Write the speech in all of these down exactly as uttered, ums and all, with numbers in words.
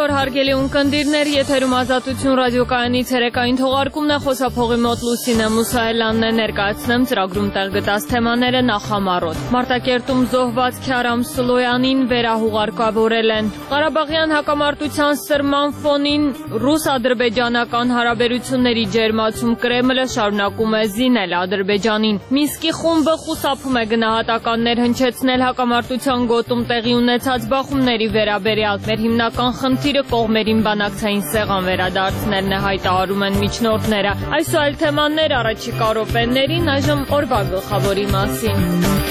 Այսօր հարգելի ունկնդիրներ, եթերում Ազատություն ռադիոկայանի ցերեկային թողարկումն է, խոսափողի մոտ Լուսինե Մուսայելյանն է, ներկայացնեմ ծրագրում տեղ գտած թեմաները նախամարոտ։ Մարտակերտում զոհված Քյարամ Սլոյանին վերահուղարկավորել են։ Ղարաբաղյան հակամարտության սրման ֆոնին ռուս-ադրբեջանական հարաբերությունների ջերմացում Կրեմլը շարունակում է զինել Ադրբեջանին։ Մինսկի խումբը խուսափում է գնահատականներ հնչեցնել հակամարտության գոտում տեղի ունեցած բախումների վերաբերյալ։ Մեր հիմնական խնդիրը կողմերին բանակցային սեղան վերադարձնելն է, հայտարարում են միջնորդները։ Այս ու այլ թեմաներ առաջիկա րոպեներին, այժմ օրվա գլխավորի մասին։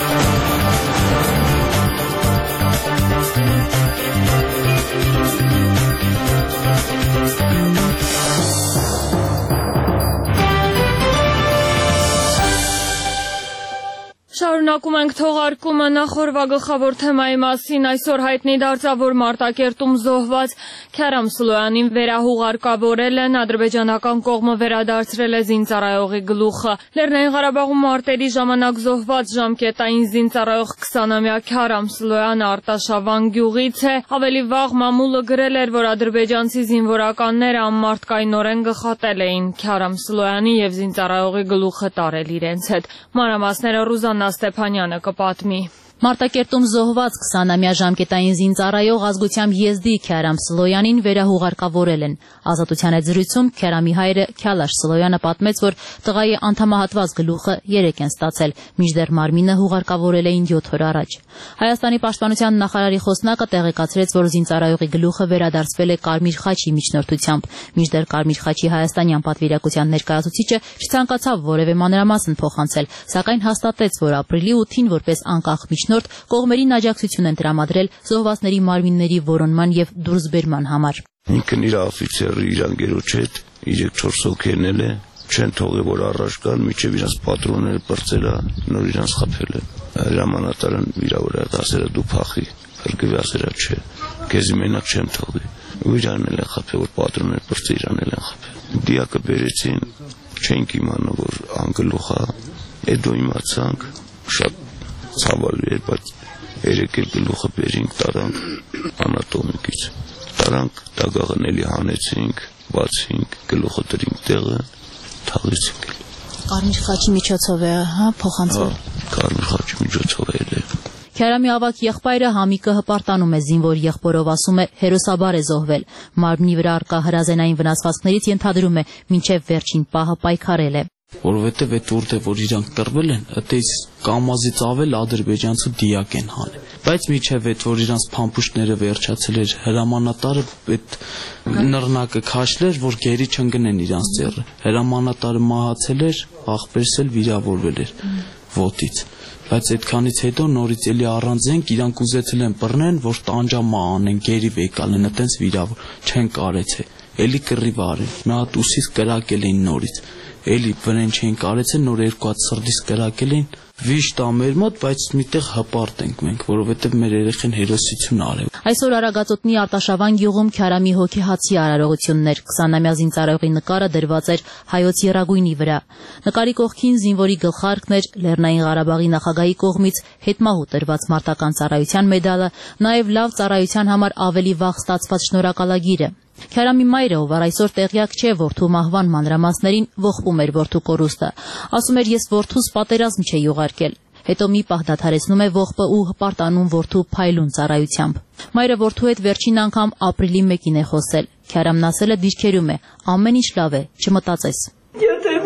Շարունակում ենք թողարկումը նախորդ գլխավոր թեմայի մասին։ Այսօր հայտնի դարձավ, որ Մարտակերտում զոհված Քյարամ Սլոյանին վերահուղարկավորել են, ադրբեջանական կողմը վերադարձրել է զինծառայողի գլուխը։ Լեռնային Ղարաբաղում մարտերի ժամանակ զոհված ժամկետային զինծառայող քսանամյա Քյարամ Սլոյանը Արտաշավան գյուղից է։ Ավելի վաղ մամուլը գրել էր, որ ադրբեջանցի զինվորականները անմարտկայնորեն գխատել էին Քյարամ Սլոյանին եւ զինծառայողի գլուխը տարել իրենց հետ։ Մանրամասները Ռուզաննա Ստեփանյանը կպատմի։ Մարտակերտում զոհված քսանամյա ժամկետային զինծառայող ազգությամբ եզդի Քյարամ Սլոյանին վերահուղարկավորել են։ Ազատության հետ զրույցում Քյարամի հայրը Քյալաշ Սլոյանը պատմեց, որ տղայի անդամահատված գլուխը երեկ են ստացել, մինչդեռ մարմինը հուղարկավորել էին յոթ օր առաջ։ Հայաստանի պաշտպանության նախարարի խոսնակը տեղեկացրեց, որ զինծառայողի գլուխը վերադարձվել է Կարմիր խաչի միջնորդությամբ, մինչդեռ Կարմիր խաչի հայաստանյան պատվիրակության ներկայացուցիչը չցանկացավ որևէ մանրամասն փոխանցել, սակայն հաստատեց, որ ապրիլի ութին որպես անկախ միջնորդ կողմերին աջակցություն են տրամադրել զոհվածների մարմինների որոնման եւ դուրսբերման համար։ Ինքն իր օֆիցերը իր անգերոջ հետ երեք-չորս հոգենել է, չեն թողել որ առաջ գան, մինչև իրանց պատրոնները բրծել է, նոր իրանց խփել է։ Հրամանատարն իր վրա ասել է դու փախի, փրկվի ասել է չէ, քեզի մենակ չեմ թողի։ Ու իրանն էլ են խփել, որ պատրոնները բրծել իրանն էլ են խփել։ Դիակը բերեցին, չենք իմանում որ անգլուխ է, հետո իմացանք շատ ցավալի էր, բայց երեք էլ գլուխը բերինք, տարանք անատոմիկից, տարանք դագաղն էլի հանեցինք, բացինք, գլուխը դրինք տեղը, թաղեցինք։ Կարմիր խաչի միջոցով է, հա, փոխանցվել։ Կարմիր խաչի միջոցով է ել։ Քյարամի ավակ եղբայրը Համիկը հպարտանում է զինվոր եղբորով, ասում է հերոսաբար է զոհվել։ Մարմնի վրա առկա հրազենային վնասվածքներից ենթադրում է մինչև վերջին պահը պայքարել է։ Որովհետև այդ որտեղ որ իրանք կռվել են, այդպես կամազից ավել ադրբեջանցու դիակ են հանել։ Բայց միջև այդ որ իրանք փամփուշտները վերջացել էր, հրամանատարը այդ նռնակը քաշլեր, որ գերի չընկնեն իրանք ձեռը։ Հրամանատարը մահացել էր, աղբերս էլ վիրավորվել էր ոտից։ Բայց այդքանից հետո նորից էլի առանձենք իրանք ուզեցել են բռնեն, որ տանջամա անեն, գերի վեկալ են, այտենց վիրավոր չեն կարեցե։ Էլի կռիվ արեն, մի հատ ուսից կրակել էին նորից։ Էլի վրեն չէին կարեցել, նոր երկու հատ սրդից կրակել էին, վիշտ ա մեր մոտ, բայց միտեղ հպարտ ենք մենք, որովհետև մեր երեխեն հերոսություն արել։ Այսօր Արագածոտնի Արտաշավան գյուղում Քյարամի հոգեհացի արարողությունն էր, քսանամյա զինծառայողի նկարը դրված էր հայոց եռագույնի վրա։ Նկարի կողքին զինվորի գլխարկն էր, Լեռնային Ղարաբաղի նախագահի կողմից հետմահու տրված մարտական ծառայության մեդալը, նաև լավ ծառայության համար ավելի վաղ ստացված շնորհակալագիրը։ Քյարամի մայրը, ով այսօր տեղյակ չէ որդու մահվան մանրամասներին, ողբում էր որդու կորուստը։ Ասում էր, ես որդուս պատերազմ չէի ուղարկել։ Հետո մի պահ դադարեցնում է ողբը ու հպարտանում որդու փայլուն ծառայությամբ։ Մայրը որդու հետ վերջին անգամ ապրիլի մեկին է խոսել։ Քյարամն ասել է դիրքերում է, ամեն ինչ լավ է, չմտածես։ Եթե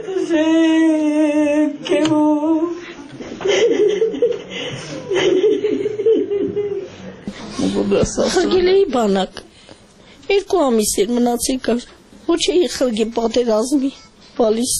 խրգել էի բանակ, երկու ամիս էր մնացի կար, ոչ էի խրգի պատերազմի, բալիս,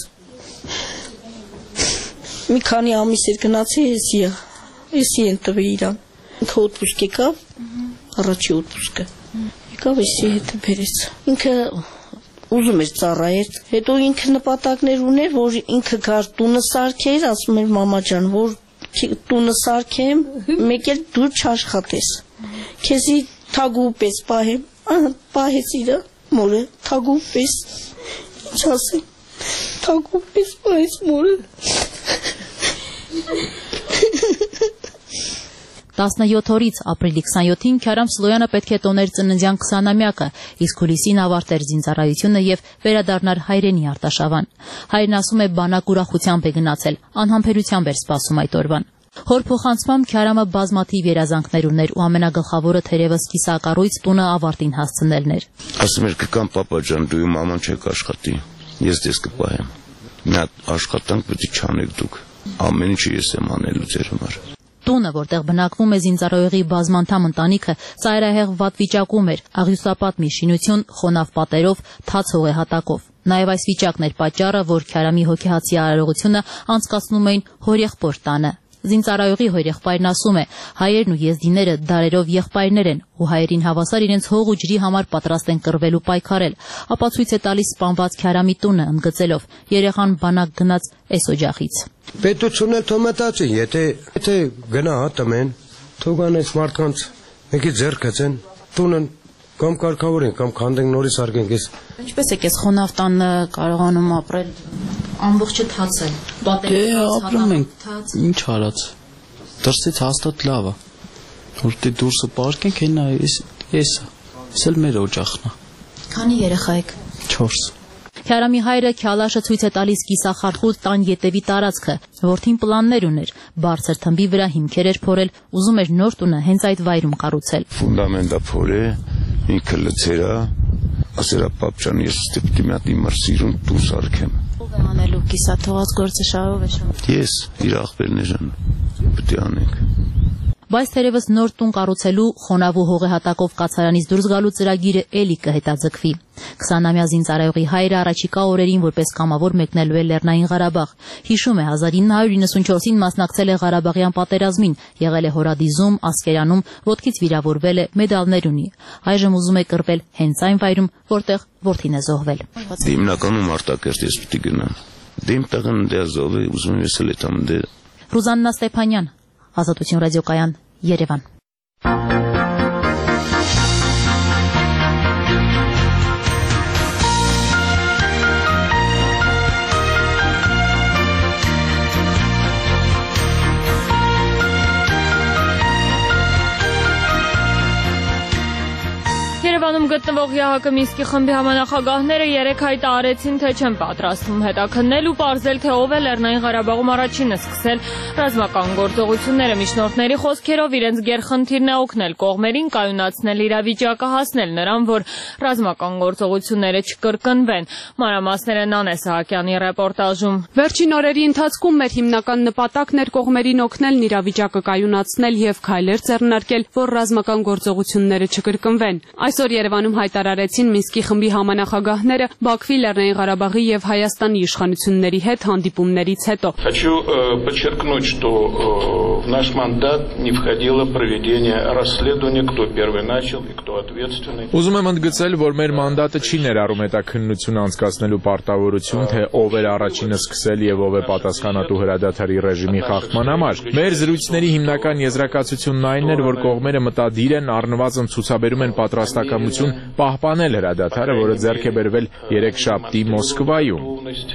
մի քանի ամիս էր գնացի էսիա, էսի են տվի իրան, ինքը օտպուսկ եկավ, առաջի օտպուսկը, եկավ էսի հետը բերեց, ինքը ուզում էր ծառայել, հետո ինքը նպատակներ ուներ, որ ինքը գար տունը սարքեր, ասում էր մամաջան, որ տունը սարքեմ, մեկ էլ դու չաշխատես, քեզի թագու պես պահեմ, պահեց իրը, մորը, թագու պես, ինչ ասեմ, թագու պես պահեց մորը։ տասնյոթ օրից ապրիլի քսանյոթին Քյարամ Սլոյանը պետք է տոներ ծննդյան քսանամյակը, իսկ հուլիսին ավարտեր զինծառայությունը եւ վերադառնար հայրենի Արտաշավան։ Հայրն ասում է բանակ ուրախությամբ է գնացել, անհամբերությամբ էր սպասում այդ օրվան։ Հոր փոխանցմամբ Քյարամը բազմաթիվ երազանքներ ուներ ու ամենագլխավորը թերևս կիսակառույց տունը ավարտին հասցնելն էր։ Ասում էր կգամ պապա ջան, դու իմ մաման չեք աշխատի, ես դες կպահեմ։ Մի հատ աշխատանք պետք է չանեք դուք, ամեն ինչը ես եմ անելու ձեր համար։ Տունը, որտեղ բնակվում է զինծառայողի բազմանդամ ընտանիքը, ծայրահեղ վատ վիճակում էր, աղյուսապատ մի շինություն, խոնավ պատերով, թաց հողեհատակով։ Նաև այս վիճակն էր պատճառը, որ Քյարամի հոգեհացի արարողությունը անցկացնում էին հորեղբոր տանը։ Զինծառայողի հորեղբայրն ասում է, հայերն ու եզդիները դարերով եղբայրներ են ու հայերին հավասար իրենց հող ու ջրի համար պատրաստ են կռվել ու պայքարել։ Ապացույց է տալիս սպանված Քյարամի տունը, ընդգծելով, երեխան բանակ գնաց էս օջախից։ Պետությունը թոմտացի, եթե եթե գնա տմեն, թողան այս մարդկանց մեկի ձեռք գցեն, տունը կամ կարգավորեն, կամ քանդենք նորից արգենք էս։ Ինչպես եք էս խոնավ տանը կարողանում ապրել, ամբողջը թաց է։ Դե ապրում ենք, ինչ արած։ Դրսից հաստատ լավ է։ Որտե դուրսը պարկենք, հենա էս էսա։ Էս էլ մեր օջախն է։ Քանի երեխա եք։ չորս։ Քյարամի հայրը Քյալաշը ցույց է տալիս կիսախարխուլ տան ետևի տարածքը, որդին պլաններ ուներ, բարձր թմբի վրա հիմքեր էր փորել, ուզում էր նոր տունը հենց այդ վայրում կառուցել։ Ֆունդամենտը փորե, ինքը լցերա, ասերա պապ ջան, ես ստիպտի մի հատ իմ սիրուն տուն սարքեմ։ Ո՞վ է անելու կիսա թողած գործը շահով է շահով։ Ես, իր աղբերներն պետք է անենք։ Բայց թերևս նոր տուն կառուցելու խոնավ ու հողեհատակով կացարանից դուրս գալու ծրագիրը էլի կհետաձգվի։ քսանամյա զինծառայողի հայրը առաջիկա օրերին որպես կամավոր մեկնելու է Լեռնային Ղարաբաղ։ Հիշում է հազար ինը հարյուր իննսունչորսին մասնակցել է Ղարաբաղյան պատերազմին, եղել է Հորադիզում, Ասկերանում, ոտքից վիրավորվել է, մեդալներ ունի։ Այժմ ուզում է կռվել հենց այն վայրում, որտեղ որդին է զոհվել։ Հիմնականում Արտակերտ ես պիտի գնամ։ Դե իմ տղան դե զոհվի, ուզում եմ ես էլ այդամ դե։ Ռուզաննա Ստեփանյան, Ազատություն ռադիոկայան, Երևան։ Երևանում գտնվող ԵԱՀԿ Մինսկի խմբի համանախագահները երեկ հայտարարեցին, թե չեն պատրաստվում հետաքննել ու պարզել, թե ով է Լեռնային Ղարաբաղում առաջինը սկսել ռազմական գործողությունները։ Միջնորդների խոսքերով իրենց գերխնդիրն է օգնել կողմերին կայունացնել իրավիճակը, հասնել նրան, որ ռազմական գործողությունները չկրկնվեն։ Մանրամասները Նանե Սահակյանի ռեպորտաժում։ Վերջին օրերի ընթացքում մեր հիմնական նպատակն էր կողմերին օգնելն իրավիճակը կայունացնել եւ քայլեր ձեռնարկել, որ ռազմական գործողությունները չկրկնվեն։ Այսօր Երևանում հայտարարեցին Մինսկի խմբի համանախագահները Բաքվի, Լեռնային Ղարաբաղի եւ Հայաստանի իշխանությունների հետ հանդիպումներից հետո։ Хочу подчеркнуть, что в наш мандат не входило проведение расследования, кто первый начал и кто ответственный. Ուզում եմ ընդգծել, որ մեր մանդատը չի ներառում հետաքննություն անցկացնելու պարտավորություն, թե ով էր առաջինը սկսել եւ ով է պատասխանատու հրադադարի ռեժիմի խախտման համար։ Մեր զրույցների հիմնական եզրակացությունն այն էր, որ կողմերը մտադիր են առնվազն ցուցաբերում են պատրաստակամություն պահպանել հրադադարը, որը ձեռք է բերվել երեքշաբթի Մոսկվայում։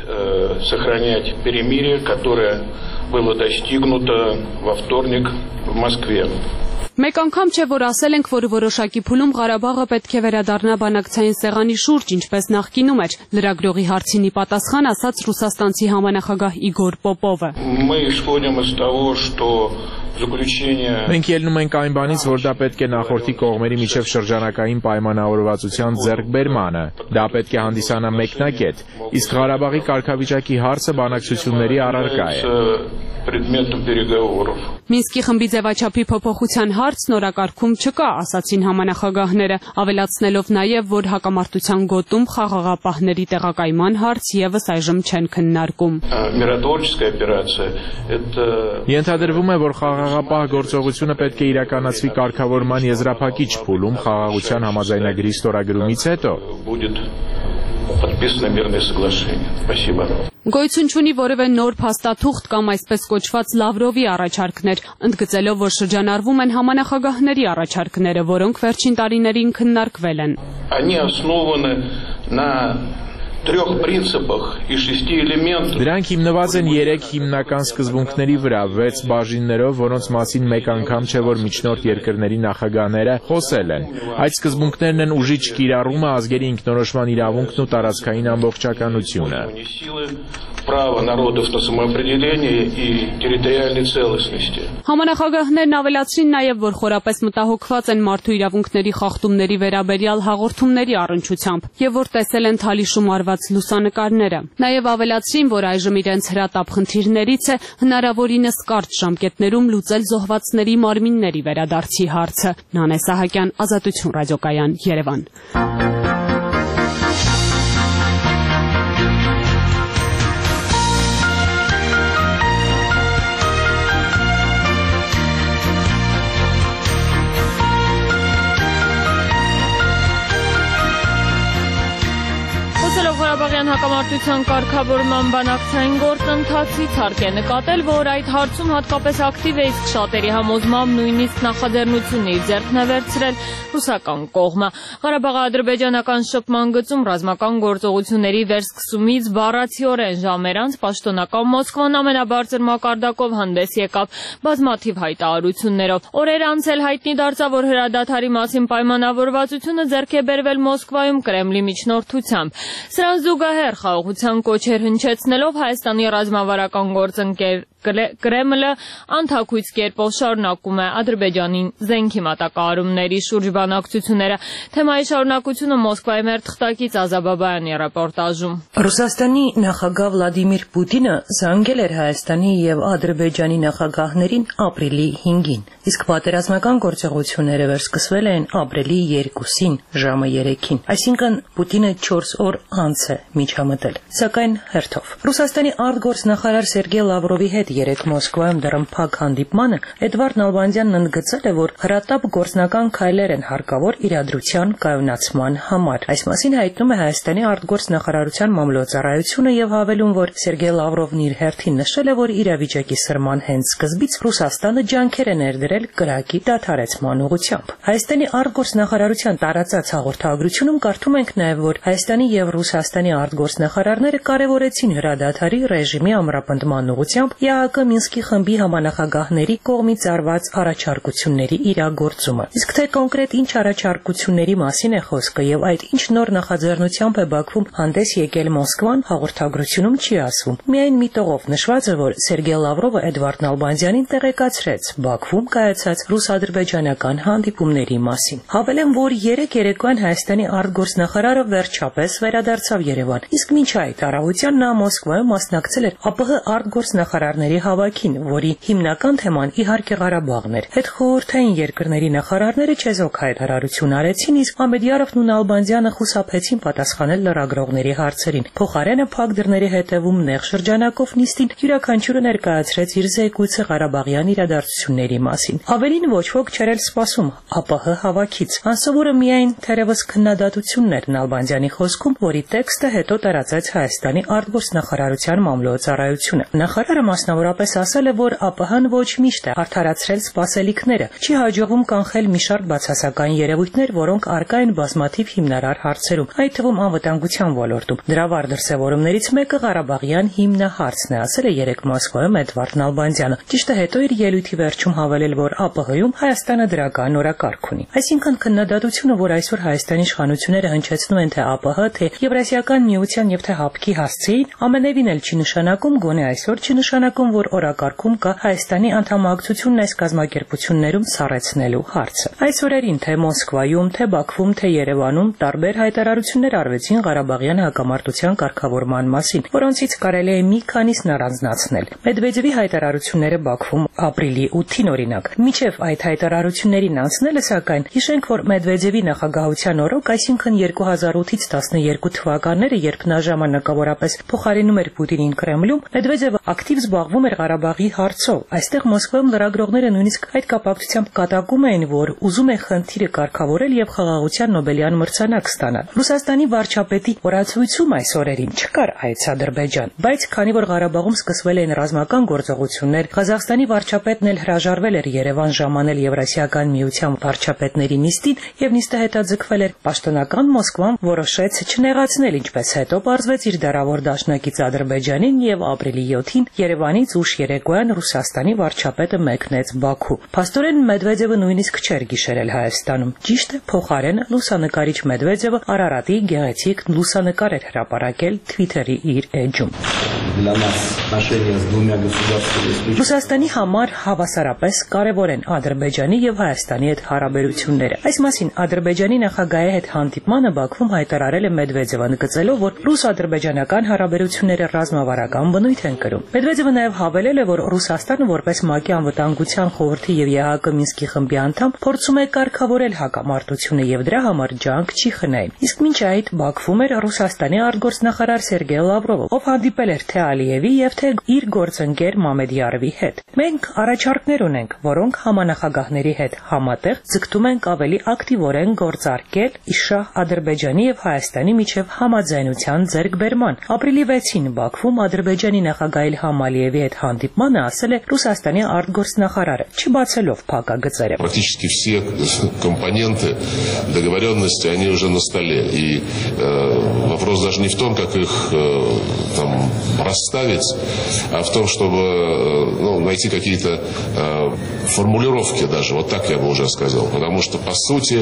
Сохранять перемирие, которое было достигнуто во вторник в Москве. Մեկ անգամ չէ, որ ասել ենք, որ որոշակի փուլում Ղարաբաղը պետք է վերադառնա բանակցային սեղանի շուրջ, ինչպես նախկինում էր։ Լրագրողի հարցինի պատասխան ասաց ռուսաստանցի համանախագահ Իգոր Պոպովը։ Мы исходим из того, что заключение Մենք ելնում ենք այն բանից, որ դա պետք է նախորդի կողմերի միջև շրջանակային պայմանավորվածության ձեռքբերմանը։ Դա պետք է հանդիսանա մեկնակետ, իսկ Ղարաբաղի կարգավիճակի հարցը բանակցությունների առարկա է։ предметом переговоров. Մինսկի խմբի ձևաչափի փոփոխության հարցն օրակարգում չկա, ասացին համանախագահները, ավելացնելով նաև, որ հակամարտության գոտում խաղաղապահների տեղակայման հարց եւս այժմ չեն քննարկում։ Миротворческая операция это Ենթադրվում է, որ խաղաղապահ գործողությունը պետք է իրականացվի կարգավորման եզրափակիչ փուլում խաղաղության համաձայնագրի ստորագրումից հետո։ будет подписано мирное соглашение. Спасибо. Գոյություն չունի որևէ նոր փաստաթուղթ կամ այսպես կոչված Լավրովի առաջարկներ, ընդգծելով, որ շրջանառվում են համանախագահների առաջարկները, որոնք վերջին տարիներին քննարկվել են։ Они основаны на трех принципах и шести элементах. Դրանք հիմնված են երեք հիմնական սկզբունքների վրա, վեց բաժիններով, որոնց մասին մեկ անգամ չէ, որ միջնորդ երկրների նախագահները խոսել են։ Այդ սկզբունքներն են ուժի չկիրառումը, ազգերի ինքնորոշման իրավունքն ու տարածքային ամբողջականությունը։ Право народов на самоопределение и территориальной целостности. Համանախագահներն ավելացրին նաև, որ խորապես մտահոգված են մարդու իրավունքների խախտումների վերաբերյալ հաղորդումների առնչությամբ եւ որ տեսել են թալիշում արված լուսանկարները։ Նաև ավելացրին, որ այժմ իրենց հրատապ խնդիրներից է հնարավորինս կարճ ժամկետներում լուծել զոհվածների մարմինների վերադարձի հարցը։ Նանե Սահակյան, Ազատություն ռադիոկայան, Երևան։ Ղարաբաղյան հակամարտության կարգավորման բանակցային գործընթացից հարկ է նկատել, որ այդ հարցում հատկապես ակտիվ է, իսկ շատերի համոզմամբ նույնիսկ նախաձեռնությունը իր ձեռքն է վերցրել ռուսական կողմը։ Ղարաբաղ-ադրբեջանական շփման գծում ռազմական գործողությունների վերսկսումից բառացիորեն ժամեր անց պաշտոնական Մոսկվան ամենաբարձր մակարդակով հանդես եկավ բազմաթիվ հայտարարություններով։ Օրեր անց էլ հայտնի դարձավ, որ հրադադարի մասին պայմանավորվածությունը ձեռք է բերվել Մոսկվայում Կրեմլի միջնորդությամբ։ Սրան զուգահեռ խաղաղության կոչեր հնչեցնելով Հայաստանի ռազմավարական գործընկեր Կրեմլը անթաքույց կերպով շարունակում է Ադրբեջանին զենքի մատակարարումների շուրջ բանակցությունները։ Թեմայի շարունակությունը Մոսկվայի մեր թղթակից Ազաբաբայանի ռեպորտաժում։ Ռուսաստանի նախագահ Վլադիմիր Պուտինը զանգել էր Հայաստանի եւ Ադրբեջանի նախագահներին ապրիլի հինգին, իսկ պատերազմական գործողությունները վերսկսվել են ապրիլի երկուսին ժամը երեքին, այսինքն Պուտինը չորս օր անց է միջամտել, սակայն հերթով։ Ռուսաստանի արտգործնախարար Սերգեյ Լավրովի հետ երեք Մոսկվայում դռնփակ հանդիպմանը Էդվարդ Նալբանդյանն ընդգծել է, որ հրատապ գործնական քայլեր են հարկավոր իրադրության կայունացման համար։ Այս մասին հայտնում է Հայաստանի արտգործնախարարության մամլոյցարայությունը եւ հավելում, որ Սերգեյ Լավրովն իր հերթին նշել է, որ իրավիճակի սրման հենց սկզբից Ռուսաստանը ջանքեր է ներդրել կրակի դադարեցման ուղղությամբ։ Հայաստանի արտգործնախարարության տարածած հաղորդագրությունում կարդում ենք նաեւ, որ Հայաստանի եւ Ռուսաստանի արտգործնախարարները կարևորեցին հրադադարի ռեժիմի ամրապնդման ուղղությամբ ԵԱՀԿ Մինսկի խմբի համանախագահների կողմից արված առաջարկությունների իրագործումը։ Իսկ թե կոնկրետ ինչ առաջարկությունների մասին է խոսքը եւ այդ ինչ նոր նախաձեռնությամբ է Բաքվում հանդես եկել Մոսկվան, հաղորդագրությունում չի ասվում։ Միայն մի տողով նշված է, որ Սերգեյ Լավրովը Էդվարդ Նալբանդյանին տեղեկացրեց Բաքվում կայացած ռուս-ադրբեջանական հանդիպումների մասին։ Հավելեմ, որ երեք երեկոյան Հայաստանի արտգործնախարարը վերջապես վերադարձավ Երևան, իսկ մինչ այդ առավոտյան նա Մոսկվայում մասնակցել էր ԱՊՀ արտգործնախարարների հավաքին, որի հիմնական թեման իհարկե Ղարաբաղն էր։ Հետխորհրդային երկրների նախարարները չեզոք հայտարարություն արեցին, իսկ Մամեդյարովն ու Նալբանդյանը խուսափեցին պատասխանել լրագրողների հարցերին։ Փոխարենը փակ դռների հետևում նեղ շրջանակով նիստին յուրաքանչյուրը ներկայացրեց իր զեկույցը Ղարաբաղյան իրադարձությունների մասին։ Ավելին ոչ ոք չէր էլ սպասում ԱՊՀ հավաքից։ Անսովորը միայն թերևս քննադատությունն էր Նալբանդյանի խոսքում, որի տեքստը հետո տարածեց Հայաստանի արտգործնախարարության մամլոյցարայությունը։ Նախարարը մասնավորապես ասել է, որ ԱՊՀ-ն ոչ միշտ է արդարացրել սպասելիքները, չի հաջողվում կանխել մի շարք բացասական երևույթներ, որոնք առկա են բազմաթիվ հիմնարար հարցերում, այդ թվում անվտանգության ոլորտում։ Դրա վառ դրսևորումներից մեկը Ղարաբաղյան հիմնահարցն է, ասել է երեք Մոսկվայում Էդվարդ Նալբանդյանը։ Ճիշտ է, հետո իր ելույթի վերջում հավելել, որ ԱՊՀ-ում Հայաստանը դրական օրակարգ ունի։ Այսինքն քննադատությունը, որ այսօր Հայաստանի իշխանությունները հնչեցնում են թե ԱՊՀ, թե Եվրասիական միության եւ թե ՀԱՊԿ-ի հասցեին, ամենևին էլ չի նշանակում, գոնե այսօր չի նշանակում, որ օրակարգում կա Հայաստանի անդամակցությունն այս կազմակերպություններում սառեցնելու հարցը։ Այս օրերին թե Մոսկվայում, թե Բաքվում, թե Երևանում տարբեր հայտարարություններ արվեցին Ղարաբաղյան հակամարտության կարգավորման մասին, որոնցից կարելի է մի քանիսն առանձնացնել։ Մեդվեդևի հայտարարությունները Բաքվում ապրիլի ութին օրինակ։ Մինչև այդ հայտարարություններին անցնելը, սակայն, հիշենք, որ Մեդվեդևի նախագահության օրոք, այսինքն երկու հազար ութից տասներկու թվականները, երբ նա ժամանակավորապես փոխարինում էր Պուտինին Կրեմլում, Մեդվեդևը ակտիվ զբաղվում կապվում էր Ղարաբաղի հարցով։ Այստեղ Մոսկվայում լրագրողները նույնիսկ այդ կապակցությամբ կատակում էին, որ ուզում են խնդիրը կարգավորել եւ խաղաղության Նոբելյան մրցանակ ստանալ։ Ռուսաստանի վարչապետի օրացույցում այս օրերին չկար այց Ադրբեջան, բայց քանի որ Ղարաբաղում սկսվել էին ռազմական գործողություններ, Ղազախստանի վարչապետն էլ հրաժարվել էր Երևան ժամանել Եվրասիական միության վարչապետների նիստին եւ նիստը հետաձգվել էր, պաշտոնական Մոսկվան որոշեց չնեղացնել, ինչպես հետո պարզվեց իր դարավոր դաշնակից Ադրբեջանին եւ ապրիլի յոթին Երևանից ուշ երեկոյան Ռուսաստանի վարչապետը մեկնեց Բաքու։ Փաստորեն Մեդվեդևը նույնիսկ չէր գիշերել Հայաստանում։ Ճիշտ է, փոխարենը լուսանկարիչ Մեդվեդևը Արարատի գեղեցիկ լուսանկար էր հրապարակել Twitter-ի իր էջում։ Ռուսաստանի համար հավասարապես կարևոր են Ադրբեջանի եւ Հայաստանի հետ հարաբերությունները։ Այս մասին Ադրբեջանի նախագահի հետ հանդիպմանը Բաքվում հայտարարել է Մեդվեդևը, նկատելով, որ ռուս-ադրբեջանական հարաբերությունները ռազմավարական բնույթ են կրում։ Մեդվեդևը նաև հավելել է, որ Ռուսաստանը որպես ՄԱԿ-ի անվտանգության խորհրդի եւ ԵԱՀԿ Մինսկի խմբի անդամ փորձում է կարգավորել հակամարտությունը եւ դրա համար ջանք չի խնայում։ Իսկ մինչ այդ Բաքվում էր Ռուսաստանի արտգործնախարար Սերգեյ Լավրովը, ով հանդիպել էր թե Ալիևի եւ թե իր գործընկեր Մամեդյարովի հետ։ Մենք առաջարկներ ունենք, որոնք համանախագահների հետ համատեղ ձգտում ենք ավելի ակտիվորեն գործարկել Իշահ Ադրբեջանի եւ Հայաստանի միջև համաձայնության ձեռքբերման։ Ապրիլի վեցին Բաքվում Ադրբեջանի նախագահ Իլհամ Ալիևի հետ հանդիպմանը ասել է Ռուսաստանի արտգործնախարարը, չբացելով փակագծերը։ Практически все компоненты договоренности, они уже на столе. И э, вопрос даже не в том, как их э, там расставить, а в том, чтобы э, ну, найти какие-то э, формулировки даже. Вот так я бы уже сказал. Потому что, по сути,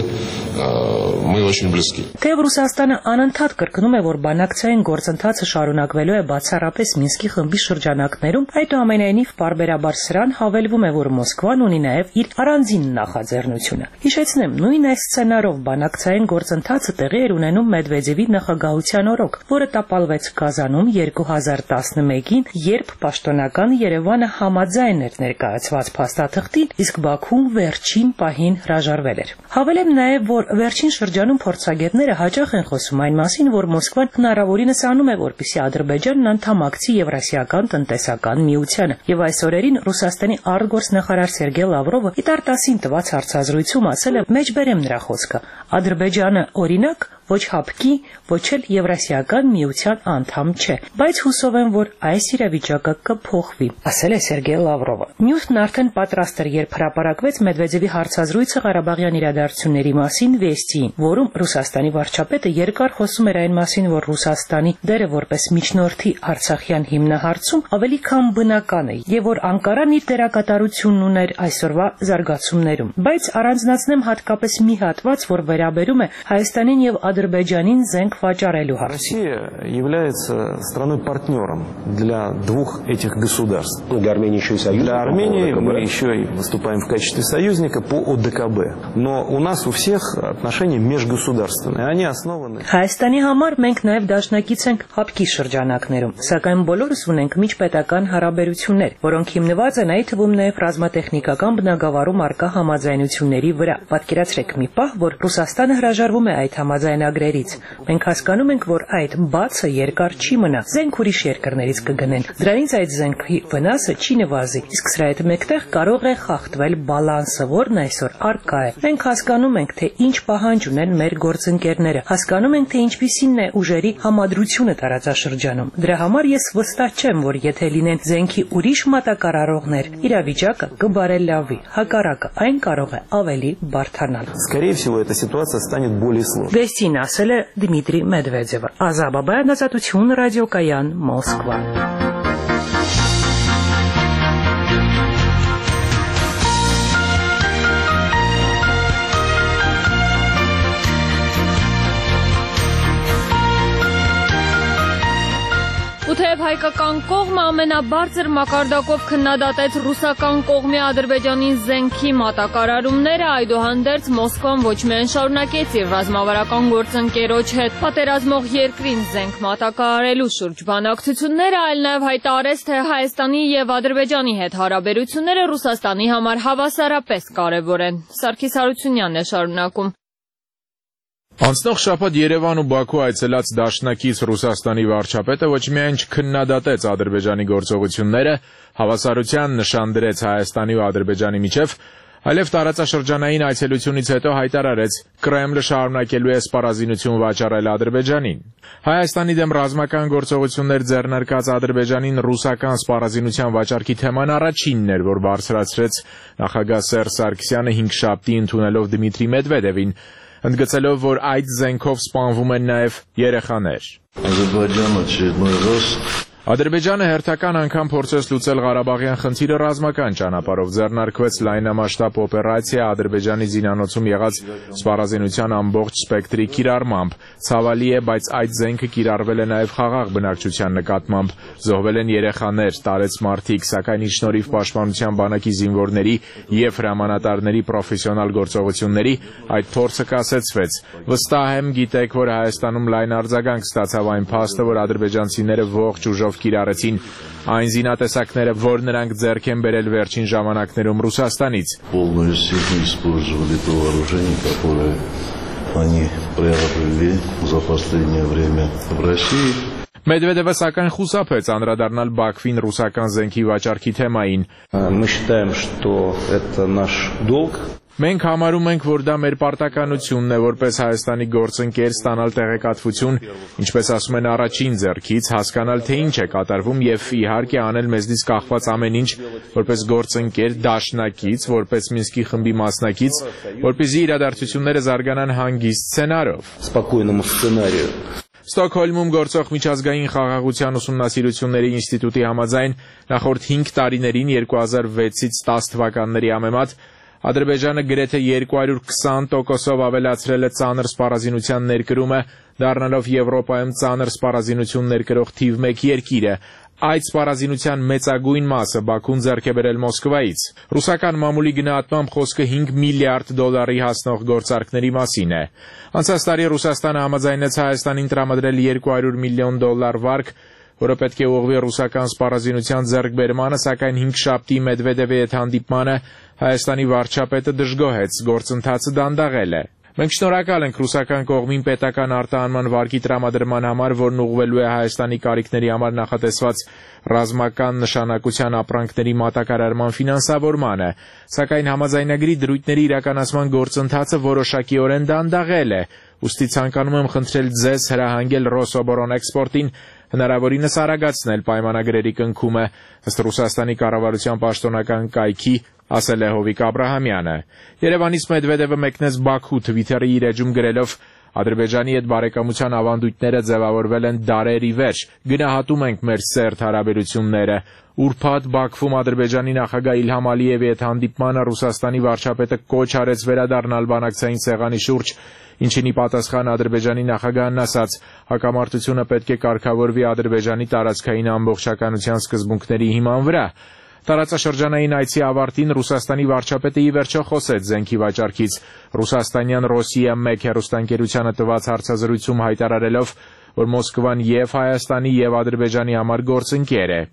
э, мы очень близки. Թեև Ռուսաստանը անընդհատ կրկնում է, որ բանակցային գործընթացը շարունակվելու է բացառապես Մինսկի խմբի շրջանակներում, այդուամենայնիվ պարբերաբար սրան հավելվում է, որ Մոսկվան ունի նաև իր առանձին նախաձեռնությունը։ Հիշեցնեմ, նույն այս սցենարով բանակցային գործընթացը տեղի էր ունենում Մեդվեդևի նախագահության օրոք, որը տապալվեց Կազանում երկու հազար տասնմեկին, երբ պաշտոնական Երևանը համաձայն էր ներկայացված փաստաթղթին, իսկ Բաքուն վերջին պահին հրաժարվել էր։ Հավելեմ նաև, որ վերջին շրջանում փորձագետները հաճախ են խոսում այն մասին, որ Մոսկվան հնարավորինս անում է, որպեսզի Ադրբեջանն անդամակցի Եվրասիական տնտեսական միությանը, եւ այս օրերին Ռուսաստանի արտգործնախարար Սերգեյ Լավրովը ի տարտասին տված հարցազրույցում ասել է, մեջբերեմ նրա խոսքը, Ադրբեջանը օրինակ ոչ հապկի, ոչ էլ Եվրասիական միության անդամ չէ, բայց հուսով եմ, որ այս իրավիճակը կփոխվի, ասել է Սերգեյ Լավրովը։ Նյութն արդեն պատրաստ էր, երբ հրապարակվեց Մեդվեդևի հարցազրույցը Ղարաբաղյան իրադարձությունների մասին Վեստիին, որում Ռուսաստանի վարչապետը երկար խոսում էր այն մասին, որ Ռուսաստանի դերը որպես միջնորդի Արցախյան հիմնահարցում ավելի քան բնական է, եւ որ Անկարան իր դերակատարությունն ուներ այսօրվա зարգացումներում, բայց առանձնացնեմ հատկապես մի հատված, որ վերաբերում է Հայաստանին եւ Ադրբեջանին зенк вачарելու հարցին։ Россия является страной-партнером для двух этих государств. Для Армении еще и союзник. Для Армении мы еще и выступаем в качестве союзника по ОДКБ. Но у нас у всех отношения межгосударственные. Они основаны. Հայաստանի համար մենք նաև դաշնակից ենք հապկի շրջանակներում, սակայն բոլորս ունենք միջպետական հարաբերություններ, որոնք հիմնված են այդ թվում նաև ռազմատեխնիկական բնագավառում արկա համաձայնությունների վրա։ Պատկերացրեք մի պահ, որ Ռուսաստանը հրաժարվում է այդ համաձայնագրերից։ Մենք հասկանում ենք, որ այդ բացը երկար չի մնա։ Զենք ուրիշ երկրներից կգնեն։ Դրանից այդ զենքի վնասը չի նվազի։ Իսկ սրա հետ մեկտեղ կարող է խախտվել բալանսը, որն այսօր արկա է։ Մենք հասկանում ենք, թե ինչ պահանջ ունեն մեր գործընկերները։ Հասկանում ենք, թե ինչպիսին է ուժերի համադրությունը տարածաշրջանում։ Դրա համար ես վստահ չեմ, որ եթե լինեն զենքի ուրիշ մատակարարողներ, իրավիճակը կբարելավի։ Հակառակը, այն կարող է ավելի բարդանալ։ Скорее всего, эта ситуация станет более сложной. Վեստին ասել է Դմիտրի Մեդվեդևը։ Ազատ Բաբայան, Ազատություն, ռադիոկայան, Մոսկվա։ Ու թեև հայկական կողմը ամենաբարձր մակարդակով քննադատեց ռուսական կողմի Ադրբեջանին զենքի մատակարարումները, այդուհանդերձ Մոսկվան ոչ միայն շարունակեց իր ռազմավարական գործընկերոջ հետ պատերազմող երկրին զենք մատակարարելու շուրջ բանակցությունները, այլ նաև հայտարարեց, թե Հայաստանի եւ Ադրբեջանի հետ հարաբերությունները Ռուսաստանի համար հավասարապես կարևոր են։ Սարգիս Հարությունյանն է շարունակում։ Անցնող շաբաթ Երևան ու Բաքու այցելած դաշնակից Ռուսաստանի վարչապետը ոչ միայն չքննադատեց Ադրբեջանի գործողությունները, հավասարության նշան դրեց Հայաստանի ու Ադրբեջանի միջև, այլև տարածաշրջանային այցելությունից հետո հայտարարեց Կրեմլը շարունակելու է սպառազինություն վաճառել Ադրբեջանին։ Հայաստանի դեմ ռազմական գործողություններ ձեռնարկած Ադրբեջանին ռուսական սպառազինության վաճառքի թեման առաջինն էր, որ բարձրացրեց նախագահ Սերժ Սարգսյանը հինգշաբթի ընդունելով Դմիտրի Մեդվեդևին, ընդգծելով, որ այդ զենքով սպանվում են նաև երեխաներ։ Ադրբեջանը հերթական անգամ փորձեց լուծել Ղարաբաղյան խնդիրը ռազմական ճանապարհով, ձեռնարկվեց լայնամասշտաբ օպերացիա Ադրբեջանի զինանոցում եղած սպառազինության ամբողջ սպեկտրի կիրառմամբ։ Ցավալի է, բայց այդ զենքը կիրառվել է նաև խաղաղ բնակչության նկատմամբ, զոհվել են երեխաներ, տարեց մարդիկ, սակայն ի շնորհիվ Պաշտպանության բանակի զինվորների և հրամանատարների պրոֆեսիոնալ գործողությունների այդ փորձը կասեցվեց։ Վստահ եմ, գիտեք, որ Հայաստանում լայն արձագանք ստացավ այն փաստը, որ ադրբեջանցիները ողջ ուժով կիրառեցին այն զինատեսակները, որ նրանք ձեռք են բերել վերջին ժամանակներում Ռուսաստանից։ Մեդվեդևը սակայն խուսափեց անդրադառնալ Բաքվին ռուսական զենքի վաճառքի թեմային։ Մենք համարում ենք, որ դա մեր պարտականությունն է որպես Հայաստանի գործընկեր ստանալ տեղեկատվություն, ինչպես ասում են առաջին ձեռքից, հասկանալ թե ինչ է կատարվում եւ իհարկե անել մեզնից կախված ամեն ինչ որպես գործընկեր, դաշնակից, որպես Մինսկի խմբի մասնակից, որպեսզի իրադարձությունները զարգանան հանգիստ սցենարով։ Ստոկհոլմում գործող միջազգային խաղաղության ուսումնասիրությունների ինստիտուտի համաձայն նախորդ հինգ տարիներին երկու հազար վեցից տասը թվականների համեմատ Ադրբեջանը գրեթե երկու հարյուր քսան տոկոսով ավելացրել է ծանր սպառազինության ներկրումը, դառնալով Եվրոպայում ծանր սպառազինություն ներկրող թիվ մեկ երկիրը։ Այդ սպառազինության մեծագույն մասը Բաքուն ձեռք է բերել Մոսկվայից։ Ռուսական մամուլի գնահատմամբ խոսքը հինգ միլիարդ դոլարի հասնող գործարքների մասին է։ Անցած տարի Ռուսաստանը համաձայնեց Հայաստանին տրամադրել երկու հարյուր միլիոն դոլար վարկ, որը պետք է ուղղվի ռուսական սպառազինության ձեռքբերմանը, սակայն հինգշաբթի Մեդվեդևի հետ հանդիպմանը Հայաստանի վարչապետը դժգոհեց, գործընթացը դանդաղել է։ Մենք շնորհակալ ենք ռուսական կողմին պետական արտահանման վարկի տրամադրման համար, որն ուղղվելու է Հայաստանի կարիքների համար նախատեսված ռազմական նշանակության ապրանքների մատակարարման ֆինանսավորմանը, սակայն համաձայնագրի դրույթների իրականացման գործընթացը որոշակիորեն դանդաղել է, ուստի ցանկանում եմ խնդրել ձեզ հրահանգել Ռոսոբորանէքսպորտին հնարավորինս արագացնել պայմանագրերի կնքումը, ըստ Ռուսաստանի կառավարության պաշտոնական կայքի, ասել է Հովիկ Աբրահամյանը։ Երևանից Մեդվեդևը մեկնեց Բաքու, Թվիթերի իր էջում գրելով. Ադրբեջանի հետ բարեկամության ավանդույթները ձևավորվել են դարերի վերջ, գնահատում ենք մեր սերտ հարաբերությունները։ Ուրբաթ Բաքվում Ադրբեջանի նախագահ Իլհամ Ալիևի հետ հանդիպմանը Ռուսաստանի վարչապետը կոչ արեց վերադառնալ բանակցային սեղանի շուրջ, ինչին ի պատասխան Ադրբեջանի նախագահն ասաց. հակամարտությունը պետք է կարգավորվի Ադրբեջանի տարածքային ամբողջականության սկզբունքների հիման վրա։ Տարածաշրջանային այցի ավարտին Ռուսաստանի վարչապետը ի վերջո խոսեց զենքի վաճառքից։ Ռուսաստանյան Ռոսիա մեկ հեռուստաընկերությանը տված հարցազրույցում հայտարարելով, որ Մոսկվան եւ Հայաստանի եւ Ադրբեջանի համար գործընկեր է։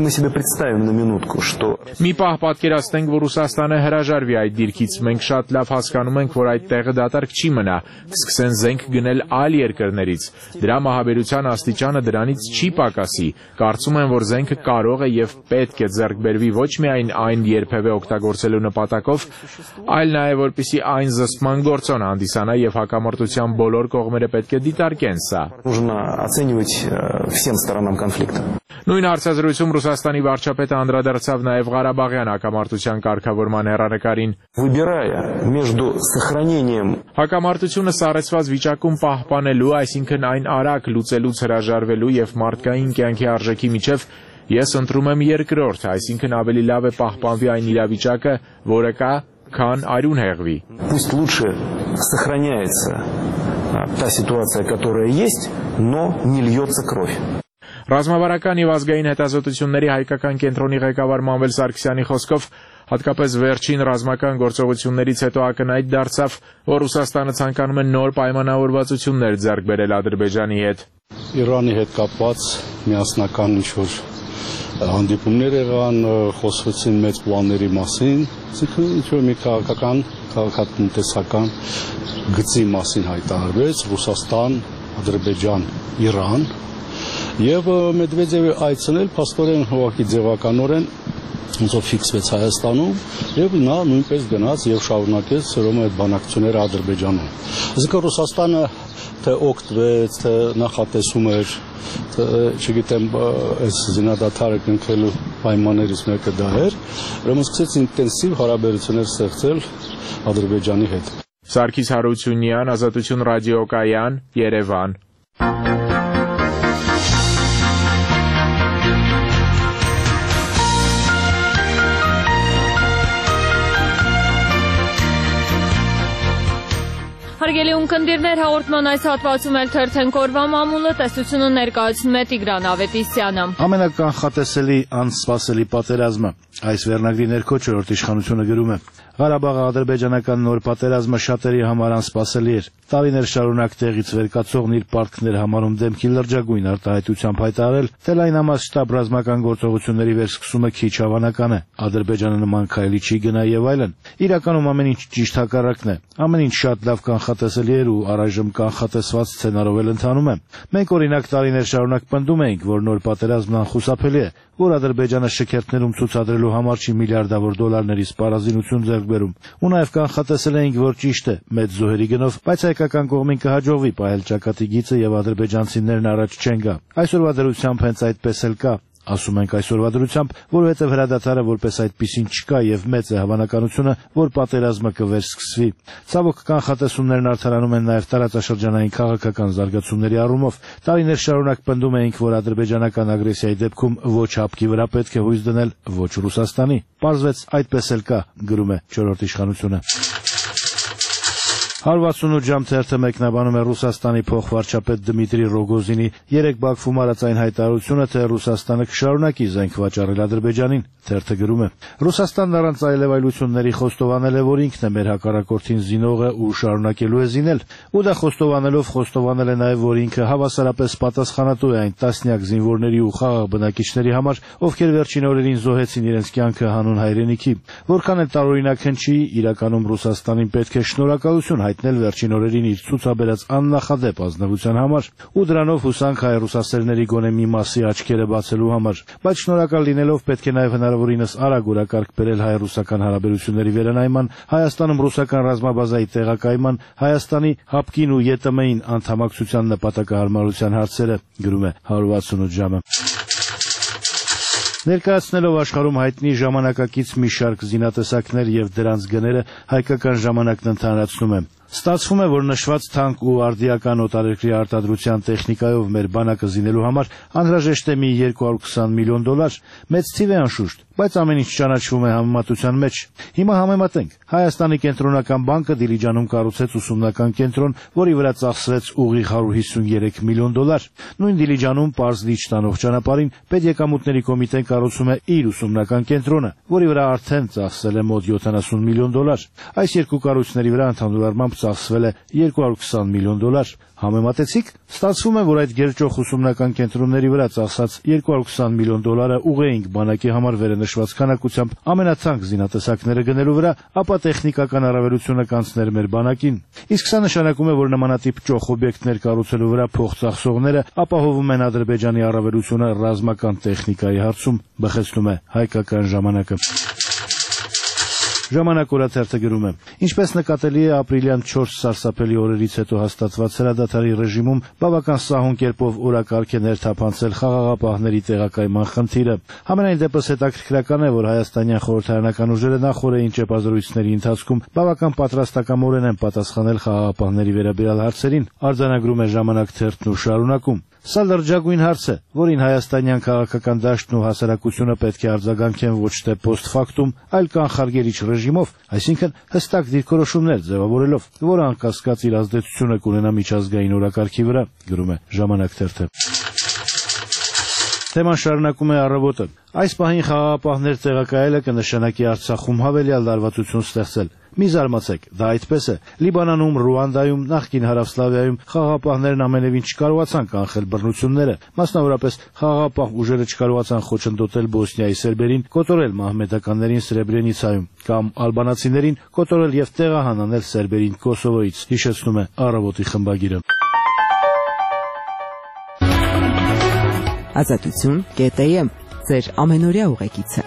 Մի պահ պատկերացնենք, որ Ռուսաստանը հրաժարվի այդ դիրքից, մենք շատ լավ հասկանում ենք, որ այդ տեղը դատարկ չի մնա, կսկսեն զենք գնել այլ երկրներից։ Դրա մահաբերության աստիճանը դրանից չի պակասի։ Կարծում եմ, որ զենքը կարող է եւ պետք է ձեռք բերվի ոչ միայն այն երբևէ օգտագործելու նպատակով, այլ նաեւ որպեսզի այն զսպման գործոն հանդիսանա եւ հակամարտության բոլոր կողմերը պետք է դիտարկեն սա։ Оценивать всем сторонам конфликта. Նույն հարցազրույցում Ռուսաստանի վարչապետը անդրադարձավ նաև Ղարաբաղյան հակամարտության կարգավորման հեռանկարին։ Выбирая между сохранением Հակամարտությունը սառեցված վիճակում պահպանելու, այսինքն այն արագ լուծելուց հրաժարվելու եւ մարդկային կյանքի արժեքի միջև ես ընտրում եմ երկրորդ, այսինքն ավելի լավ է պահպանվի այն իրավիճակը, որը կա, քան արյուն հեղվի։ Пусть лучше сохраняется та ситуация, которая есть, но не льется кровь. Ռազմավարական եւ ազգային հետազոտությունների հայկական կենտրոնի ղեկավար Մանվել Սարգսյանի խոսքով հատկապես վերջին ռազմական գործողություններից հետո ակնհայտ դարձավ, որ Ռուսաստանը ցանկանում է նոր պայմանավորվածություններ ձեռք բերել Ադրբեջանի հետ։ Իրանի հետ կապված միասնական ինչ-որ հանդիպումներ եղան, խոսվեցին մեծ պլանների մասին, այսինքն ինչ-որ մի քաղաքական, քաղաքատնտեսական գծի մասին հայտարարվեց Ռուսաստան, Ադրբեջան, Իրան եւ Մեդվեդևը այցնել փաստորեն հողակի ձևականորեն ոնց որ ֆիքսվեց Հայաստանում եւ նա նույնպես գնաց եւ շարունակեց սրոմը այդ բանակցությունները Ադրբեջանում։ Այսինքն Ռուսաստանը թե օգտվեց, թե նախատեսում էր, թե չգիտեմ, այս զինադադարը կնքելու պայմաններից մեկը դա էր, ուրեմն սկսեց ինտենսիվ հարաբերություններ ստեղծել Ադրբեջանի հետ։ Սարգիս Հարությունյան, Ազատություն ռադիոկայան, Երևան։ Հարգելի ունկնդիրներ, հաղորդման այս հատվածում էլ թերթենք օրվա մամուլը, տեսությունը ներկայացնում է Տիգրան Ավետիսյանը։ Ամենականխատեսելի անսպասելի պատերազմը։ Այս վերնագրի ներքո չորրորդ իշխանությունը գրում է. Ղարաբաղի ադրբեջանական նոր պատերազմը շատերի համար անսպասելի էր։ Տարիներ շարունակ տեղից վեր կացողն իր պարտքներ համարում դեմքի լրջագույն արտահայտությամբ հայտարարել, թե լայնամասշտաբ ռազմական գործողությունների վերսկսումը քիչ հավանական է։ Ադրբեջանը նման քայլի չի գնա եւ այլն։ Իրականում ամեն ինչ ճիշտ հակառակն է։ Ամեն ինչ շատ լավ կանխատեսելի էր ու առայժմ կանխատեսված սցենարով էլ ընթանում է։ Մենք օրինակ տարիներ շարունակ պնդում էինք, որ նոր պատերազմն անխուսափելի է, որ Ադրբեջանը շքերթներում ցուցադրելու համար չի միլիարդավոր դոլարների սպառազինություն ձեռք բերում։ Ու նաև կանխատեսել էինք, որ ճիշտ է, մեծ զոհերի գնով, բայց հայկական կողմին կհաջողվի պահել ճակատի գիծը եւ ադրբեջանցիներն առաջ չեն գա։ Այսօրվա դրությամբ հենց այդպես էլ կա։ Ասում ենք այսօրվա դրությամբ, որովհետև հրադադարը որպես այդպիսին չկա եւ մեծ է հավանականությունը, որ պատերազմը կվերսկսվի։ Ցավոք կանխատեսումներն արդարանում են նաեւ տարածաշրջանային քաղաքական զարգացումների առումով։ Տարիներ շարունակ պնդում էինք, որ ադրբեջանական ագրեսիայի դեպքում ոչ հապկի վրա պետք է հույս դնել, ոչ Ռուսաստանի։ Պարզվեց այդպես էլ կա, գրում է չորրորդ իշխանությունը։ հարյուր վաթսունութ ժամ թերթը մեկնաբանում է Ռուսաստանի փոխվարչապետ Դմիտրի Ռոգոզինի երեք Բաքվում արածային հայտարարությունը, թե Ռուսաստանը կշարունակի զենք վաճառել Ադրբեջանին։ Թերթը գրում է. Ռուսաստանն առանց այլևայլությունների խոստովանել է, որ ինքն է մեր հակառակորդին զինողը ու շարունակելու է զինել, ու դա խոստովանելով խոստովանել է նաև, որ ինքը հավասարապես պատասխանատու է այն տասնյակ զինվորների ու խաղաղ բնակիչների համար, ովքեր վերջին օրերին զոհեցին իրենց կյանքը հանուն հայրենիքի։ Որքան էլ տարօրինակ հնչի, իրականում Ռուսաստանին պետք է շնորհակալություն հայտնել վերջին օրերին իր ցուցաբերած աննախադեպ ազնվության համար ու դրանով հուսանք հայ-ռուսասերների գոնե մի մասի աչքերը բացելու համար, բայց շնորհակալ լինելով պետք է նաև հնարավորինս արագ օրակարգ բերել հայ-ռուսական հարաբերությունների վերանայման, Հայաստանում ռուսական ռազմաբազայի տեղակայման, Հայաստանի հապկին ու ԵՏՄ-ին անդամակցության նպատակահարմարության հարցերը, գրում է հարյուր վաթսունութ ժամը։ Ներկայացնելով աշխարհում հայտնի ժամանակակից մի շարք զինատեսակներ եւ դրանց գները, հայկական ժամանակն ընդհանրացնում է։ Ստացվում է, որ նշված թանկ ու արդիական օտարերկրի արտադրության տեխնիկայով մեր բանակը զինելու համար անհրաժեշտ է մի երկու հարյուր քսան միլիոն դոլար, մեծ թիվ է անշուշտ, բայց ամեն ինչ ճանաչվում է համեմատության մեջ։ Հիմա համեմատենք։ Հայաստանի կենտրոնական բանկը Դիլիջանում կառուցեց ուսումնական կենտրոն, որի վրա ծախսվեց ուղիղ հարյուր հիսունյերեք միլիոն դոլար։ Նույն Դիլիջանում Պարզ լիճ տանող ճանապարհին պետեկամուտների կոմիտեն կառուցում է իր ուսումնական կենտրոնը, որի վրա արդեն ծախսել է մոտ յոթանասուն միլիոն դոլար։ Այս երկու կառույցների վրա ընդհանուր առմամբ ծախսվել է երկու հարյուր քսան միլիոն դոլար։ Համեմատեցիք, ստացվում է, որ այդ գերճոխ ուսումնական կենտրոնների վրա ծախսած երկու հարյուր քսան միլիոն դոլարը ուղեինք բանակի համար վերնշված քանակությամբ ամենաթանկ զինատեսակները գնելու վրա, ապա տեխնիկական առավելությունը կանցներ մեր բանակին։ Իսկ սա նշանակում է, որ նմանատիպ ճոխ օբյեկտներ կառուցելու վրա փող ծախսողները ապահովում են Ադրբեջանի առավելությունը ռազմական տեխնիկայի հարցում, բխեցնում է հայկական ժամանակը։ Ժամանակ օրաթերթը գրում է. Ինչպես նկատելի է ապրիլյան չորս սարսափելի օրերից հետո հաստատված հրադադարի ռեժիմում բավական սահուն կերպով օրակարգ է ներթափանցել խաղաղապահների տեղակայման խնդիրը։ Համենայն դեպս հետաքրքրական է, որ հայաստանյան խորհրդարանական ուժերը նախորդային ճեպազրույցների ընթացքում բավական պատրաստակամորեն են պատասխանել խաղաղապահների վերաբերյալ հարցերին, արձանագրում է Ժամանակ թերթն ու շարունակում. Սա լրջագույն հարց է, որին հայաստանյան քաղաքական դաշտն ու հասարակությունը պետք է արձագանքեն ոչ թե post-factum, այլ կանխարգելիչ ռեժիմով, այսինքն հստակ դիրքորոշումներ ձևավորելով, որը անկասկած իր ազդեցությունը կունենա միջազգային օրակարգի վրա, գրում է Ժամանակ թերթը։ Թեման շարունակում է Առավոտը։ Այս պահին խաղաղապահներ տեղակայելը կնշանակի Արցախում հավելյալ լարվածություն ստեղծել։ Մի զարմացեք, դա այդպես է։ Լիբանանում, Ռուանդայում, նախկին Հարավսլավիայում խաղաղապահներն ամենևին չկարողացան կանխել բռնությունները, մասնավորապես խաղաղապահ ուժերը չկարողացան խոչընդոտել Բոսնիայի սերբերին, կոտորել մահմեդականներին Սրեբրենիցայում կամ ալբանացիներին կոտորել եւ տեղահանանել սերբերին Կոսովոյից, հիշեցնում է Առավոտի խմբագիրը։ Ազատություն կետ էմ ձեր ամենօրյա ուղեկիցը։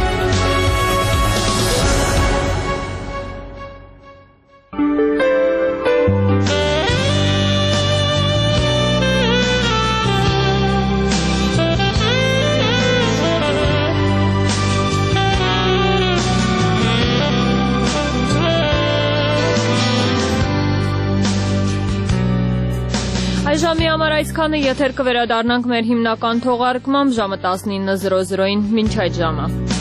Ժամի համար այսքանը, եթեր կվերադառնանք մեր հիմնական թողարկմամբ ժամը տասնինը զրո զրոին, մինչ այդ ժամը։